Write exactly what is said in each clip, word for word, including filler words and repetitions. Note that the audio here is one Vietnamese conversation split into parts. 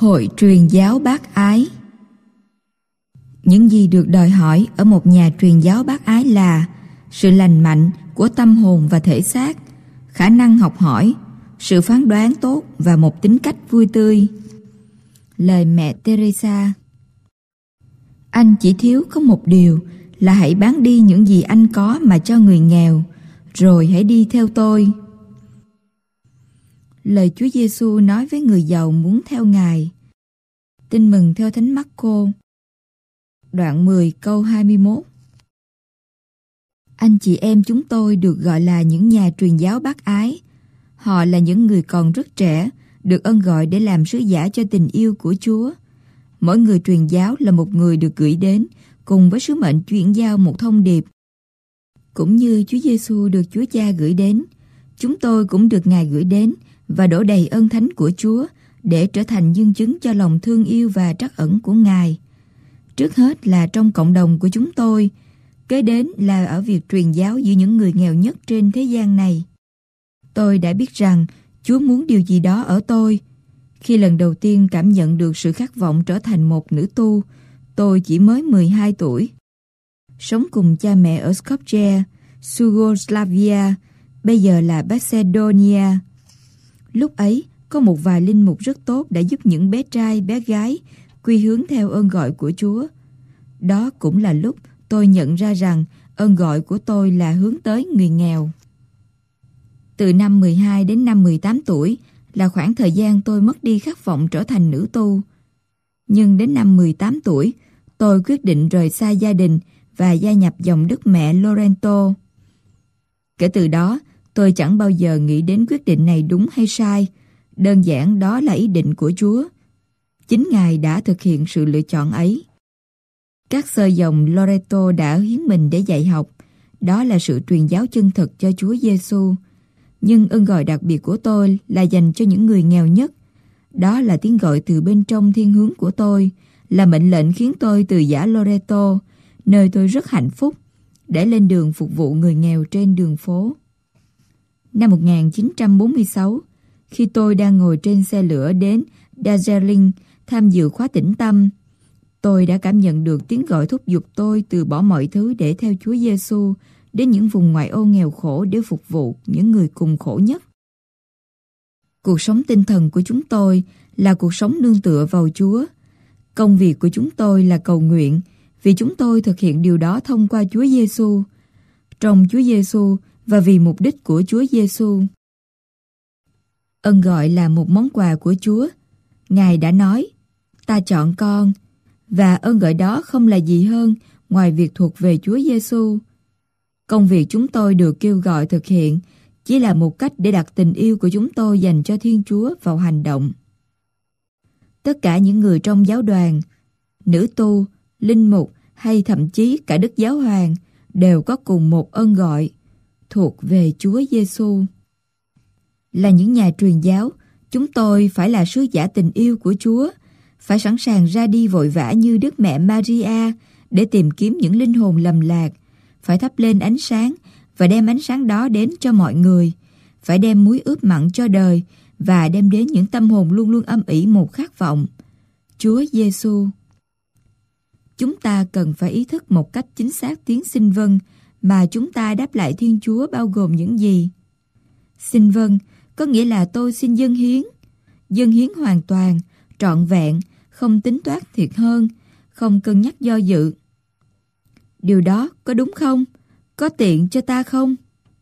Hội truyền giáo bác ái. Những gì được đòi hỏi ở một nhà truyền giáo bác ái là sự lành mạnh của tâm hồn và thể xác, khả năng học hỏi, sự phán đoán tốt và một tính cách vui tươi. Lời mẹ Teresa. Anh chỉ thiếu có một điều là hãy bán đi những gì anh có mà cho người nghèo, rồi hãy đi theo tôi. Lời Chúa Giêsu nói với người giàu muốn theo Ngài. Tin mừng theo Thánh Mác-cô, đoạn mười câu hai mươi mốt. Anh chị em chúng tôi được gọi là những nhà truyền giáo bác ái. Họ là những người còn rất trẻ, được ân gọi để làm sứ giả cho tình yêu của Chúa. Mỗi người truyền giáo là một người được gửi đến, cùng với sứ mệnh chuyển giao một thông điệp. Cũng như Chúa Giêsu được Chúa Cha gửi đến, chúng tôi cũng được Ngài gửi đến và đổ đầy ơn thánh của Chúa để trở thành nhân chứng cho lòng thương yêu và trắc ẩn của Ngài. Trước hết là trong cộng đồng của chúng tôi, kế đến là ở việc truyền giáo giữa những người nghèo nhất trên thế gian này. Tôi đã biết rằng Chúa muốn điều gì đó ở tôi. Khi lần đầu tiên cảm nhận được sự khát vọng trở thành một nữ tu, tôi chỉ mới mười hai tuổi. Sống cùng cha mẹ ở Skopje, Yugoslavia, bây giờ là Macedonia. Lúc ấy, có một vài linh mục rất tốt đã giúp những bé trai, bé gái quy hướng theo ơn gọi của Chúa. Đó cũng là lúc tôi nhận ra rằng ơn gọi của tôi là hướng tới người nghèo. Từ năm mười hai đến năm mười tám tuổi là khoảng thời gian tôi mất đi khát vọng trở thành nữ tu. Nhưng đến năm mười tám tuổi, tôi quyết định rời xa gia đình và gia nhập dòng Đức Mẹ Lorento. Kể từ đó, tôi chẳng bao giờ nghĩ đến quyết định này đúng hay sai. Đơn giản đó là ý định của Chúa. Chính Ngài đã thực hiện sự lựa chọn ấy. Các sơ dòng Loreto đã hiến mình để dạy học. Đó là sự truyền giáo chân thực cho Chúa Giêsu. Nhưng ơn gọi đặc biệt của tôi là dành cho những người nghèo nhất. Đó là tiếng gọi từ bên trong thiên hướng của tôi, là mệnh lệnh khiến tôi từ giã Loreto, nơi tôi rất hạnh phúc, để lên đường phục vụ người nghèo trên đường phố. Năm một nghìn chín trăm bốn mươi sáu, khi tôi đang ngồi trên xe lửa đến Darjeeling tham dự khóa tĩnh tâm, tôi đã cảm nhận được tiếng gọi thúc giục tôi từ bỏ mọi thứ để theo Chúa Giêsu đến những vùng ngoại ô nghèo khổ để phục vụ những người cùng khổ nhất. Cuộc sống tinh thần của chúng tôi là cuộc sống nương tựa vào Chúa. Công việc của chúng tôi là cầu nguyện, vì chúng tôi thực hiện điều đó thông qua Chúa Giêsu, trong Chúa Giêsu và vì mục đích của Chúa Giêsu. Ơn gọi là một món quà của Chúa. Ngài đã nói, ta chọn con, và ơn gọi đó không là gì hơn ngoài việc thuộc về Chúa Giêsu. Công việc chúng tôi được kêu gọi thực hiện chỉ là một cách để đặt tình yêu của chúng tôi dành cho Thiên Chúa vào hành động. Tất cả những người trong giáo đoàn, nữ tu, linh mục hay thậm chí cả Đức Giáo Hoàng đều có cùng một ơn gọi, thuộc về Chúa Giêsu. Là những nhà truyền giáo, chúng tôi phải là sứ giả tình yêu của Chúa, phải sẵn sàng ra đi vội vã như Đức Mẹ Maria để tìm kiếm những linh hồn lầm lạc, phải thắp lên ánh sáng và đem ánh sáng đó đến cho mọi người, phải đem muối ướp mặn cho đời và đem đến những tâm hồn luôn luôn âm ỉ một khát vọng, Chúa Giêsu. Chúng ta cần phải ý thức một cách chính xác tiếng xin vâng mà chúng ta đáp lại Thiên Chúa bao gồm những gì. Xin vâng có nghĩa là tôi xin dâng hiến, dâng hiến hoàn toàn, trọn vẹn, không tính toán thiệt hơn, không cân nhắc do dự. Điều đó có đúng không? Có tiện cho ta không?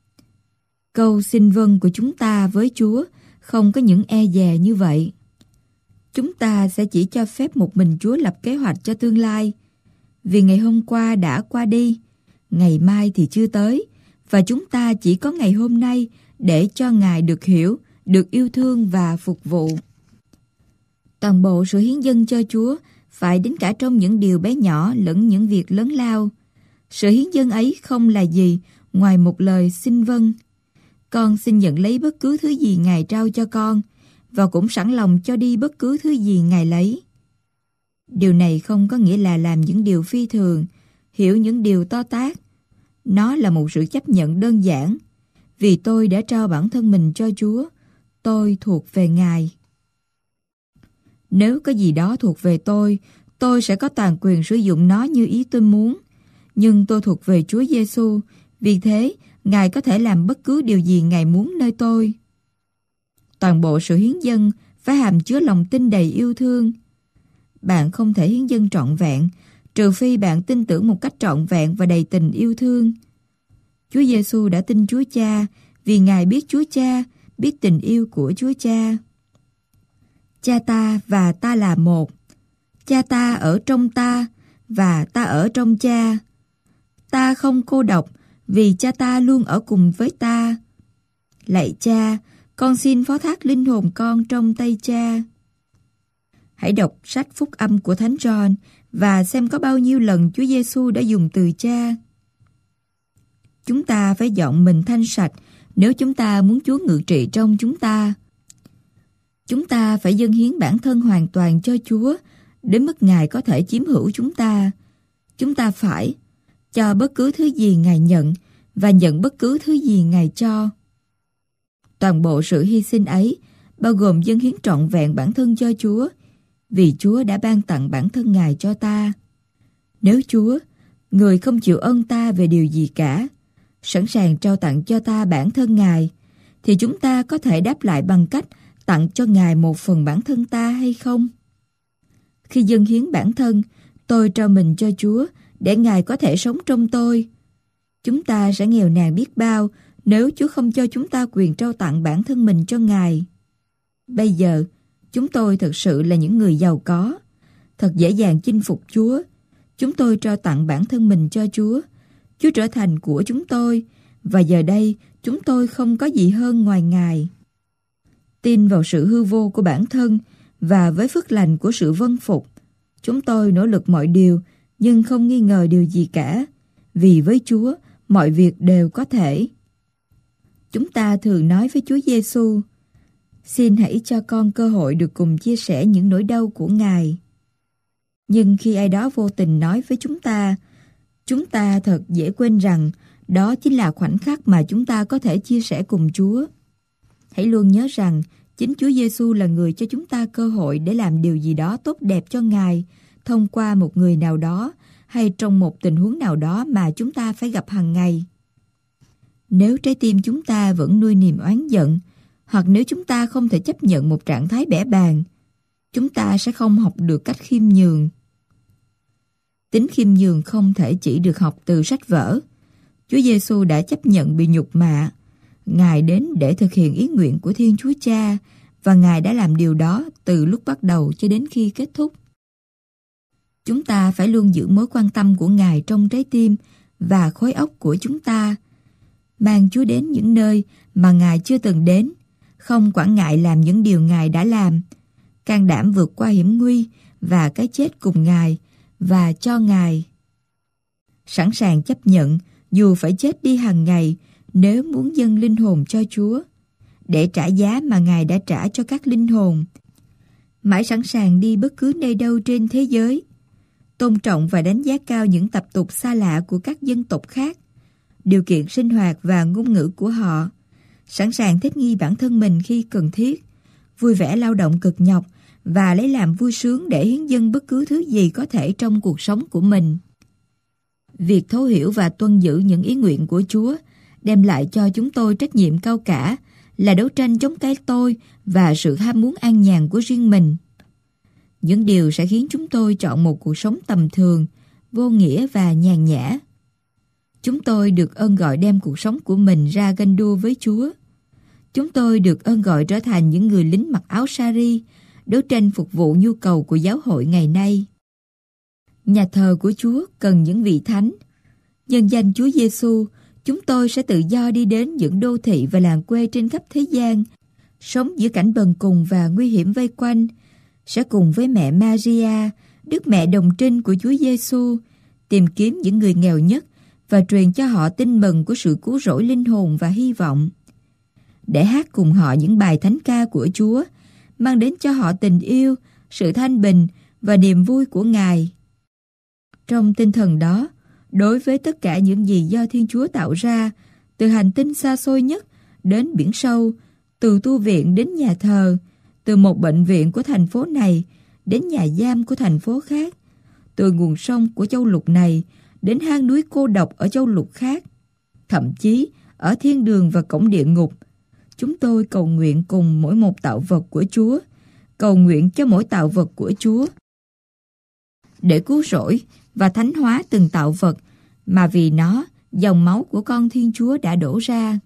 Câu xin vâng của chúng ta với Chúa không có những e dè như vậy. Chúng ta sẽ chỉ cho phép một mình Chúa lập kế hoạch cho tương lai. Vì ngày hôm qua đã qua đi, ngày mai thì chưa tới, và chúng ta chỉ có ngày hôm nay để cho Ngài được hiểu, được yêu thương và phục vụ. Toàn bộ sự hiến dâng cho Chúa phải đến cả trong những điều bé nhỏ lẫn những việc lớn lao. Sự hiến dâng ấy không là gì ngoài một lời xin vâng. Con xin nhận lấy bất cứ thứ gì Ngài trao cho con, và cũng sẵn lòng cho đi bất cứ thứ gì Ngài lấy. Điều này không có nghĩa là làm những điều phi thường, hiểu những điều to tát. Nó là một sự chấp nhận đơn giản. Vì tôi đã trao bản thân mình cho Chúa, tôi thuộc về Ngài. Nếu có gì đó thuộc về tôi, tôi sẽ có toàn quyền sử dụng nó như ý tôi muốn. Nhưng tôi thuộc về Chúa Giêsu, vì thế Ngài có thể làm bất cứ điều gì Ngài muốn nơi tôi. Toàn bộ sự hiến dâng phải hàm chứa lòng tin đầy yêu thương. Bạn không thể hiến dâng trọn vẹn, trừ phi bạn tin tưởng một cách trọn vẹn và đầy tình yêu thương. Chúa Giêsu đã tin Chúa Cha vì Ngài biết Chúa Cha, biết tình yêu của Chúa Cha. Cha ta và ta là một. Cha ta ở trong ta và ta ở trong Cha. Ta không cô độc vì Cha ta luôn ở cùng với ta. Lạy Cha, con xin phó thác linh hồn con trong tay Cha. Hãy đọc sách Phúc Âm của Thánh Gioan và xem có bao nhiêu lần Chúa Giêsu đã dùng từ Cha. Chúng ta phải dọn mình thanh sạch nếu chúng ta muốn Chúa ngự trị trong chúng ta. Chúng ta phải dâng hiến bản thân hoàn toàn cho Chúa đến mức Ngài có thể chiếm hữu chúng ta. Chúng ta phải cho bất cứ thứ gì Ngài nhận và nhận bất cứ thứ gì Ngài cho. Toàn bộ sự hy sinh ấy bao gồm dâng hiến trọn vẹn bản thân cho Chúa, vì Chúa đã ban tặng bản thân Ngài cho ta. Nếu Chúa, người không chịu ơn ta về điều gì cả, sẵn sàng trao tặng cho ta bản thân Ngài, thì chúng ta có thể đáp lại bằng cách tặng cho Ngài một phần bản thân ta hay không? Khi dâng hiến bản thân, tôi trao mình cho Chúa để Ngài có thể sống trong tôi. Chúng ta sẽ nghèo nàn biết bao nếu Chúa không cho chúng ta quyền trao tặng bản thân mình cho Ngài. Bây giờ, chúng tôi thực sự là những người giàu có, thật dễ dàng chinh phục Chúa. Chúng tôi trao tặng bản thân mình cho Chúa. Chúa trở thành của chúng tôi, và giờ đây chúng tôi không có gì hơn ngoài Ngài. Tin vào sự hư vô của bản thân và với phước lành của sự vâng phục, chúng tôi nỗ lực mọi điều nhưng không nghi ngờ điều gì cả, vì với Chúa mọi việc đều có thể. Chúng ta thường nói với Chúa Giêsu: xin hãy cho con cơ hội được cùng chia sẻ những nỗi đau của Ngài. Nhưng khi ai đó vô tình nói với chúng ta, chúng ta thật dễ quên rằng đó chính là khoảnh khắc mà chúng ta có thể chia sẻ cùng Chúa. Hãy luôn nhớ rằng chính Chúa Giêsu là người cho chúng ta cơ hội để làm điều gì đó tốt đẹp cho Ngài thông qua một người nào đó hay trong một tình huống nào đó mà chúng ta phải gặp hàng ngày. Nếu trái tim chúng ta vẫn nuôi niềm oán giận, hoặc nếu chúng ta không thể chấp nhận một trạng thái bẽ bàng, chúng ta sẽ không học được cách khiêm nhường. Tính khiêm nhường không thể chỉ được học từ sách vở. Chúa Giêsu đã chấp nhận bị nhục mạ. Ngài đến để thực hiện ý nguyện của Thiên Chúa Cha, và Ngài đã làm điều đó từ lúc bắt đầu cho đến khi kết thúc. Chúng ta phải luôn giữ mối quan tâm của Ngài trong trái tim và khối óc của chúng ta, mang Chúa đến những nơi mà Ngài chưa từng đến, không quản ngại làm những điều Ngài đã làm, can đảm vượt qua hiểm nguy và cái chết cùng Ngài và cho Ngài. Sẵn sàng chấp nhận dù phải chết đi hàng ngày nếu muốn dâng linh hồn cho Chúa, để trả giá mà Ngài đã trả cho các linh hồn. Mãi sẵn sàng đi bất cứ nơi đâu trên thế giới, tôn trọng và đánh giá cao những tập tục xa lạ của các dân tộc khác, điều kiện sinh hoạt và ngôn ngữ của họ, sẵn sàng thích nghi bản thân mình khi cần thiết, vui vẻ lao động cực nhọc và lấy làm vui sướng để hiến dâng bất cứ thứ gì có thể trong cuộc sống của mình. Việc thấu hiểu và tuân giữ những ý nguyện của Chúa đem lại cho chúng tôi trách nhiệm cao cả là đấu tranh chống cái tôi và sự ham muốn an nhàn của riêng mình. Những điều sẽ khiến chúng tôi chọn một cuộc sống tầm thường, vô nghĩa và nhàn nhã. Chúng tôi được ơn gọi đem cuộc sống của mình ra ganh đua với Chúa. Chúng tôi được ơn gọi trở thành những người lính mặc áo sari, đấu tranh phục vụ nhu cầu của giáo hội ngày nay. Nhà thờ của Chúa cần những vị thánh. Nhân danh Chúa Giêsu, chúng tôi sẽ tự do đi đến những đô thị và làng quê trên khắp thế gian, sống giữa cảnh bần cùng và nguy hiểm vây quanh, sẽ cùng với mẹ Maria, Đức Mẹ Đồng Trinh của Chúa Giêsu, tìm kiếm những người nghèo nhất và truyền cho họ tin mừng của sự cứu rỗi linh hồn và hy vọng. Để hát cùng họ những bài thánh ca của Chúa, mang đến cho họ tình yêu, sự thanh bình và niềm vui của Ngài. Trong tinh thần đó, đối với tất cả những gì do Thiên Chúa tạo ra, từ hành tinh xa xôi nhất đến biển sâu, từ tu viện đến nhà thờ, từ một bệnh viện của thành phố này đến nhà giam của thành phố khác, từ nguồn sông của châu lục này đến hang núi cô độc ở châu lục khác, thậm chí ở thiên đường và cổng địa ngục. Chúng tôi cầu nguyện cùng mỗi một tạo vật của Chúa, cầu nguyện cho mỗi tạo vật của Chúa để cứu rỗi và thánh hóa từng tạo vật mà vì nó dòng máu của con Thiên Chúa đã đổ ra.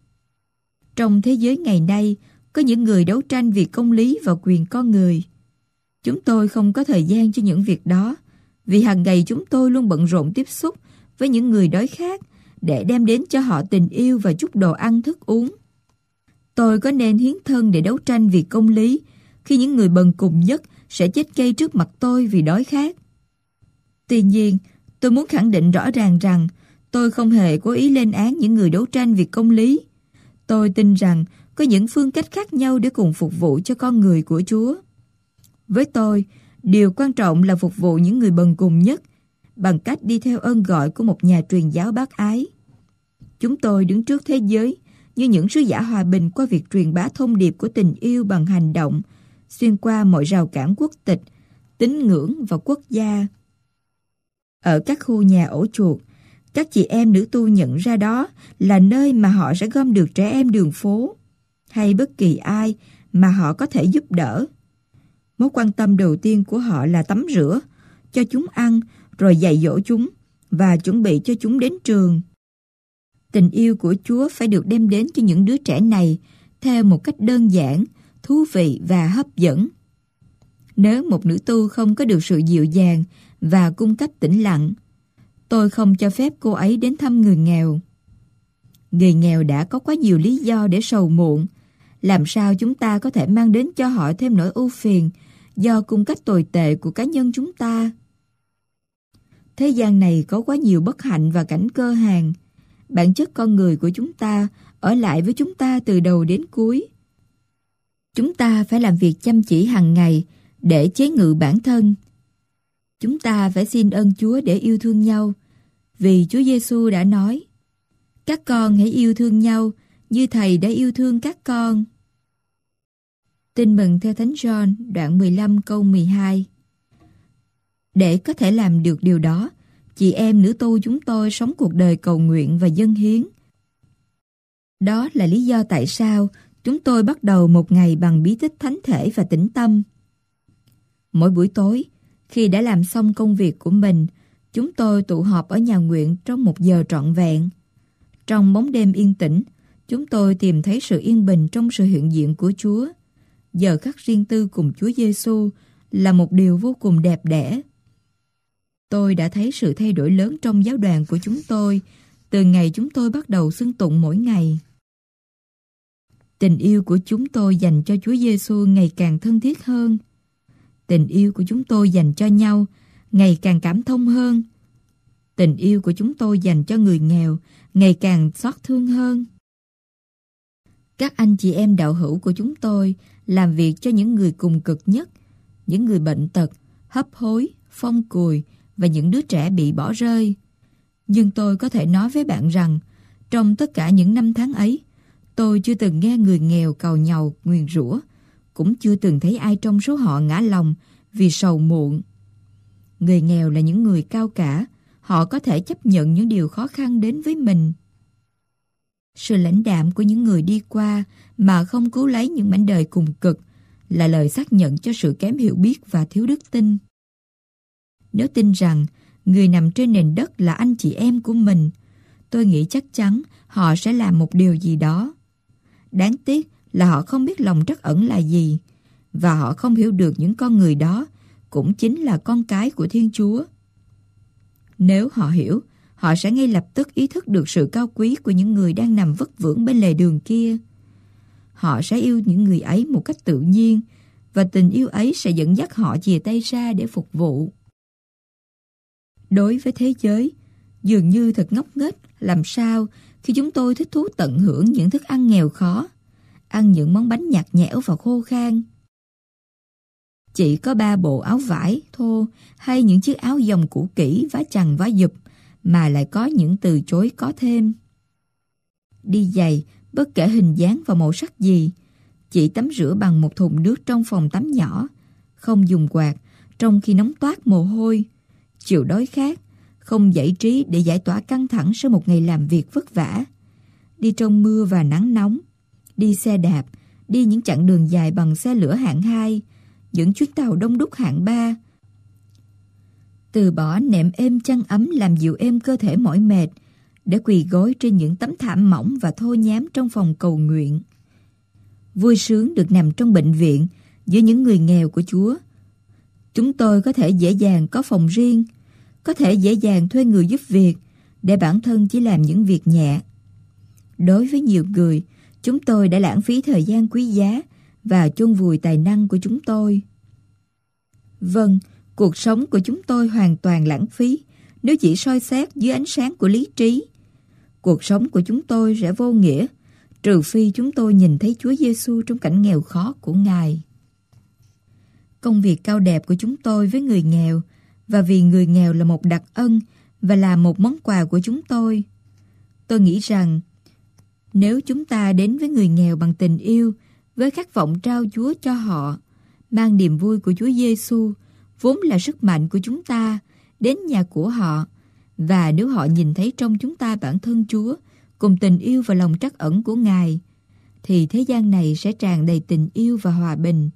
Trong thế giới ngày nay, có những người đấu tranh vì công lý và quyền con người. Chúng tôi không có thời gian cho những việc đó, vì hàng ngày chúng tôi luôn bận rộn tiếp xúc với những người đói khát để đem đến cho họ tình yêu và chút đồ ăn thức uống. Tôi có nên hiến thân để đấu tranh vì công lý khi những người bần cùng nhất sẽ chết cay trước mặt tôi vì đói khát? Tuy nhiên, tôi muốn khẳng định rõ ràng rằng tôi không hề cố ý lên án những người đấu tranh vì công lý. Tôi tin rằng có những phương cách khác nhau để cùng phục vụ cho con người của Chúa. Với tôi, điều quan trọng là phục vụ những người bần cùng nhất bằng cách đi theo ơn gọi của một nhà truyền giáo bác ái. Chúng tôi đứng trước thế giới như những sứ giả hòa bình qua việc truyền bá thông điệp của tình yêu bằng hành động, xuyên qua mọi rào cản quốc tịch, tín ngưỡng và quốc gia. Ở các khu nhà ổ chuột, các chị em nữ tu nhận ra đó là nơi mà họ sẽ gom được trẻ em đường phố, hay bất kỳ ai mà họ có thể giúp đỡ. Mối quan tâm đầu tiên của họ là tắm rửa, cho chúng ăn, rồi dạy dỗ chúng, và chuẩn bị cho chúng đến trường. Tình yêu của Chúa phải được đem đến cho những đứa trẻ này theo một cách đơn giản, thú vị và hấp dẫn. Nếu một nữ tu không có được sự dịu dàng và cung cấp tĩnh lặng, tôi không cho phép cô ấy đến thăm người nghèo. Người nghèo đã có quá nhiều lý do để sầu muộn. Làm sao chúng ta có thể mang đến cho họ thêm nỗi ưu phiền do cung cách tồi tệ của cá nhân chúng ta? Thế gian này có quá nhiều bất hạnh và cảnh cơ hàn. Bản chất con người của chúng ta ở lại với chúng ta từ đầu đến cuối. Chúng ta phải làm việc chăm chỉ hàng ngày để chế ngự bản thân. Chúng ta phải xin ơn Chúa để yêu thương nhau, vì Chúa Giêsu đã nói: các con hãy yêu thương nhau như Thầy đã yêu thương các con. Tin mừng theo Thánh Gioan đoạn mười lăm câu mười hai. Để có thể làm được điều đó, chị em nữ tu chúng tôi sống cuộc đời cầu nguyện và dâng hiến. Đó là lý do tại sao chúng tôi bắt đầu một ngày bằng bí tích thánh thể và tĩnh tâm. Mỗi buổi tối, khi đã làm xong công việc của mình, chúng tôi tụ họp ở nhà nguyện trong một giờ trọn vẹn. Trong bóng đêm yên tĩnh, chúng tôi tìm thấy sự yên bình trong sự hiện diện của Chúa. Giờ khắc riêng tư cùng Chúa Giêsu là một điều vô cùng đẹp đẽ. Tôi đã thấy sự thay đổi lớn trong giáo đoàn của chúng tôi từ ngày chúng tôi bắt đầu xưng tụng mỗi ngày. Tình yêu của chúng tôi dành cho Chúa Giêsu ngày càng thân thiết hơn. Tình yêu của chúng tôi dành cho nhau ngày càng cảm thông hơn. Tình yêu của chúng tôi dành cho người nghèo ngày càng xót thương hơn. Các anh chị em đạo hữu của chúng tôi làm việc cho những người cùng cực nhất, những người bệnh tật, hấp hối, phong cùi và những đứa trẻ bị bỏ rơi. Nhưng tôi có thể nói với bạn rằng, trong tất cả những năm tháng ấy, tôi chưa từng nghe người nghèo càu nhàu nguyền rủa, cũng chưa từng thấy ai trong số họ ngã lòng vì sầu muộn. Người nghèo là những người cao cả, họ có thể chấp nhận những điều khó khăn đến với mình. Sự lãnh đạm của những người đi qua mà không cứu lấy những mảnh đời cùng cực là lời xác nhận cho sự kém hiểu biết và thiếu đức tin. Nếu tin rằng người nằm trên nền đất là anh chị em của mình, tôi nghĩ chắc chắn họ sẽ làm một điều gì đó. Đáng tiếc là họ không biết lòng trắc ẩn là gì, và họ không hiểu được những con người đó cũng chính là con cái của Thiên Chúa. Nếu họ hiểu, họ sẽ ngay lập tức ý thức được sự cao quý của những người đang nằm vất vưởng bên lề đường kia. Họ sẽ yêu những người ấy một cách tự nhiên, và tình yêu ấy sẽ dẫn dắt họ chìa tay ra để phục vụ. Đối với thế giới, dường như thật ngốc nghếch làm sao khi chúng tôi thích thú tận hưởng những thức ăn nghèo khó, ăn những món bánh nhạt nhẽo và khô khan. Chỉ có ba bộ áo vải thô hay những chiếc áo dòng cũ kỹ vá chằng vá dụp mà lại có những từ chối có thêm. Đi giày, bất kể hình dáng và màu sắc gì, chỉ tắm rửa bằng một thùng nước trong phòng tắm nhỏ, không dùng quạt trong khi nóng toát mồ hôi, chịu đói khát, không giải trí để giải tỏa căng thẳng sau một ngày làm việc vất vả, đi trong mưa và nắng nóng, đi xe đạp, đi những chặng đường dài bằng xe lửa hạng hai, những chuyến tàu đông đúc hạng ba. Từ bỏ nệm êm chăn ấm làm dịu êm cơ thể mỏi mệt, để quỳ gối trên những tấm thảm mỏng và thô nhám trong phòng cầu nguyện. Vui sướng được nằm trong bệnh viện giữa những người nghèo của Chúa. Chúng tôi có thể dễ dàng có phòng riêng, có thể dễ dàng thuê người giúp việc, để bản thân chỉ làm những việc nhẹ. Đối với nhiều người, chúng tôi đã lãng phí thời gian quý giá và chôn vùi tài năng của chúng tôi. Vâng, cuộc sống của chúng tôi hoàn toàn lãng phí nếu chỉ soi xét dưới ánh sáng của lý trí. Cuộc sống của chúng tôi sẽ vô nghĩa trừ phi chúng tôi nhìn thấy Chúa Giêsu trong cảnh nghèo khó của Ngài. Công việc cao đẹp của chúng tôi với người nghèo, và vì người nghèo là một đặc ân và là một món quà của chúng tôi. Tôi nghĩ rằng nếu chúng ta đến với người nghèo bằng tình yêu, với khát vọng trao Chúa cho họ, mang niềm vui của Chúa Giêsu, vốn là sức mạnh của chúng ta, đến nhà của họ, và nếu họ nhìn thấy trong chúng ta bản thân Chúa cùng tình yêu và lòng trắc ẩn của Ngài, thì thế gian này sẽ tràn đầy tình yêu và hòa bình.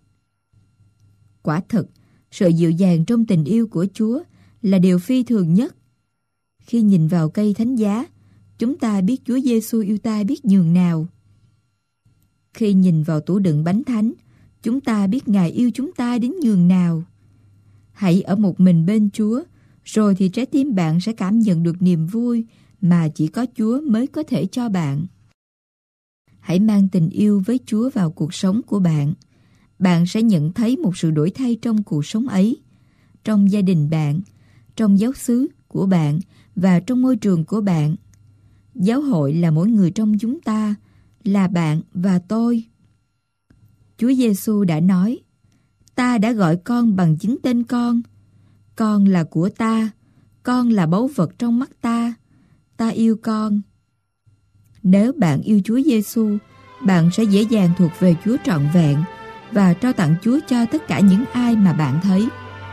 Quả thực, sự dịu dàng trong tình yêu của Chúa là điều phi thường nhất. Khi nhìn vào cây thánh giá, chúng ta biết Chúa Giêsu yêu ta biết nhường nào. Khi nhìn vào tủ đựng bánh thánh, chúng ta biết Ngài yêu chúng ta đến nhường nào. Hãy ở một mình bên Chúa, rồi thì trái tim bạn sẽ cảm nhận được niềm vui mà chỉ có Chúa mới có thể cho bạn. Hãy mang tình yêu với Chúa vào cuộc sống của bạn. Bạn sẽ nhận thấy một sự đổi thay trong cuộc sống ấy, trong gia đình bạn, trong giáo xứ của bạn và trong môi trường của bạn. Giáo hội là mỗi người trong chúng ta, là bạn và tôi. Chúa Giêsu đã nói, ta đã gọi con bằng chính tên con. Con là của ta, con là báu vật trong mắt ta, ta yêu con. Nếu bạn yêu Chúa Giêsu, bạn sẽ dễ dàng thuộc về Chúa trọn vẹn và trao tặng Chúa cho tất cả những ai mà bạn thấy.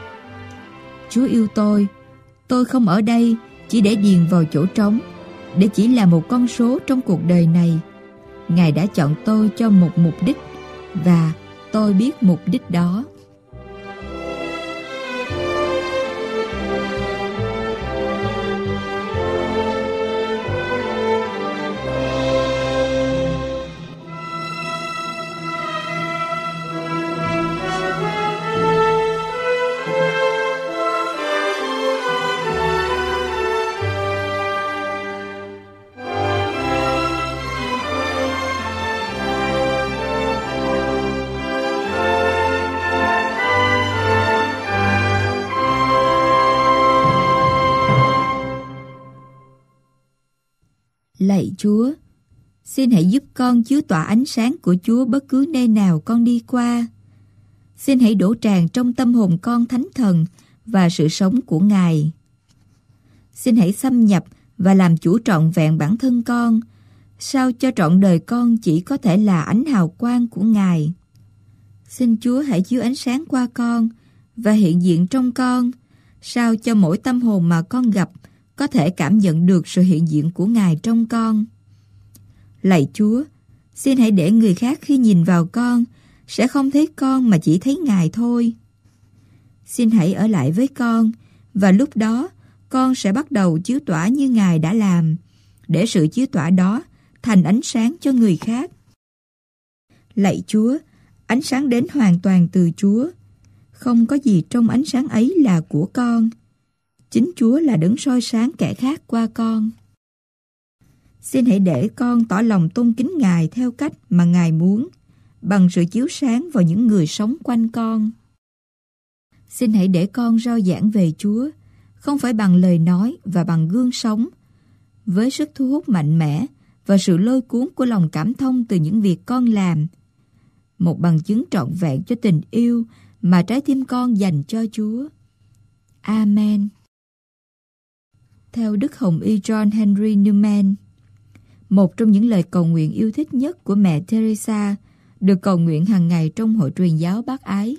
Chúa yêu tôi, tôi không ở đây chỉ để điền vào chỗ trống, để chỉ là một con số trong cuộc đời này. Ngài đã chọn tôi cho một mục đích, và tôi biết mục đích đó. Lạy Chúa, xin hãy giúp con chiếu tỏa ánh sáng của Chúa bất cứ nơi nào con đi qua. Xin hãy đổ tràn trong tâm hồn con thánh thần và sự sống của Ngài. Xin hãy xâm nhập và làm chủ trọn vẹn bản thân con, sao cho trọn đời con chỉ có thể là ánh hào quang của Ngài. Xin Chúa hãy chiếu ánh sáng qua con và hiện diện trong con, sao cho mỗi tâm hồn mà con gặp có thể cảm nhận được sự hiện diện của Ngài trong con. Lạy Chúa, xin hãy để người khác khi nhìn vào con sẽ không thấy con mà chỉ thấy Ngài thôi. Xin hãy ở lại với con, và lúc đó con sẽ bắt đầu chiếu tỏa như Ngài đã làm, để sự chiếu tỏa đó thành ánh sáng cho người khác. Lạy Chúa, ánh sáng đến hoàn toàn từ Chúa. Không có gì trong ánh sáng ấy là của con. Chính Chúa là đấng soi sáng kẻ khác qua con. Xin hãy để con tỏ lòng tôn kính Ngài theo cách mà Ngài muốn, bằng sự chiếu sáng vào những người sống quanh con. Xin hãy để con rao giảng về Chúa, không phải bằng lời nói và bằng gương sống, với sức thu hút mạnh mẽ và sự lôi cuốn của lòng cảm thông từ những việc con làm, một bằng chứng trọn vẹn cho tình yêu mà trái tim con dành cho Chúa. Amen. Theo Đức Hồng Y John Henry Newman, một trong những lời cầu nguyện yêu thích nhất của mẹ Teresa được cầu nguyện hàng ngày trong hội truyền giáo bác ái.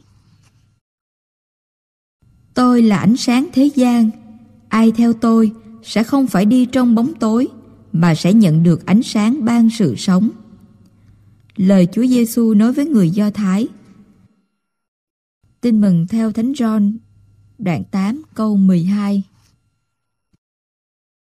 Tôi là ánh sáng thế gian, ai theo tôi sẽ không phải đi trong bóng tối, mà sẽ nhận được ánh sáng ban sự sống. Lời Chúa Giêsu nói với người Do Thái. Tin mừng theo Thánh Gioan, đoạn tám câu mười hai.